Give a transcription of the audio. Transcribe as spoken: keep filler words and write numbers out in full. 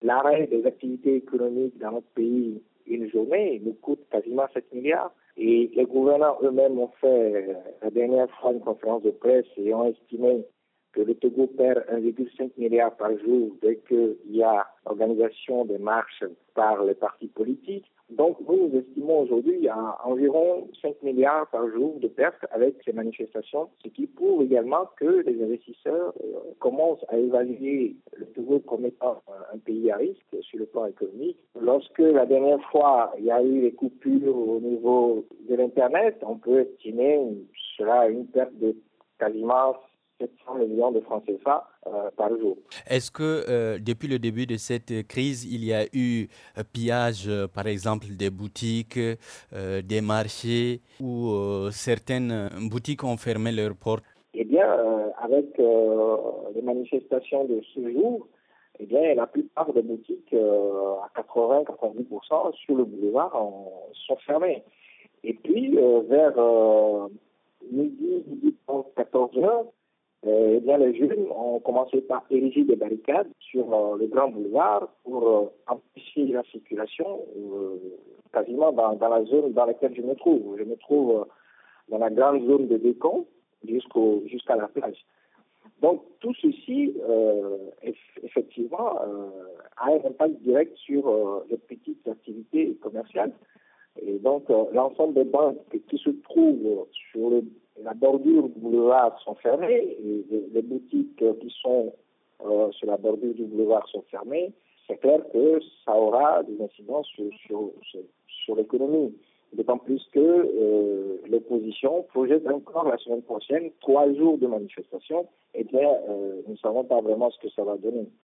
l'arrêt des activités économiques dans notre pays, une journée, nous coûte quasiment sept milliards. Et les gouvernants eux-mêmes ont fait la dernière fois une conférence de presse et ont estimé que le Togo perd un virgule cinq milliard par jour dès qu'il y a l'organisation des marches par les partis politiques. Donc nous, nous estimons aujourd'hui à environ cinq milliards par jour de pertes avec ces manifestations, ce qui prouve également que les investisseurs euh, commencent à évaluer le Togo comme étant un pays à risque sur le plan économique. Lorsque la dernière fois il y a eu des coupures au niveau de l'Internet, on peut estimer cela une perte de quasiment sept cents millions de francs C F A euh, par jour. Est-ce que euh, depuis le début de cette crise, il y a eu euh, pillage, euh, par exemple, des boutiques, euh, des marchés, où euh, certaines boutiques ont fermé leurs portes? Eh bien, euh, avec euh, les manifestations de ce jour, eh bien, la plupart des boutiques, euh, à quatre-vingts à quatre-vingt-dix pour cent sur le boulevard, en, sont fermées. Et puis, euh, vers euh, midi, midi trente, quatorze heures, Euh, eh bien, les jeunes ont commencé par ériger des barricades sur euh, le grand boulevard pour euh, empêcher la circulation euh, quasiment dans, dans la zone dans laquelle je me trouve. Je me trouve euh, dans la grande zone de Bécon jusqu'au, jusqu'à la plage. Donc, tout ceci, euh, eff- effectivement, euh, a un impact direct sur euh, les petites activités commerciales. Et donc, euh, l'ensemble des banques qui se trouvent sur le, la bordure du boulevard sont fermées, et les, les boutiques qui sont euh, sur la bordure du boulevard sont fermées. C'est clair que ça aura des incidences sur, sur, sur, sur l'économie. D'autant plus que euh, l'opposition projette encore la semaine prochaine trois jours de manifestation. Eh bien, euh, nous ne savons pas vraiment ce que ça va donner.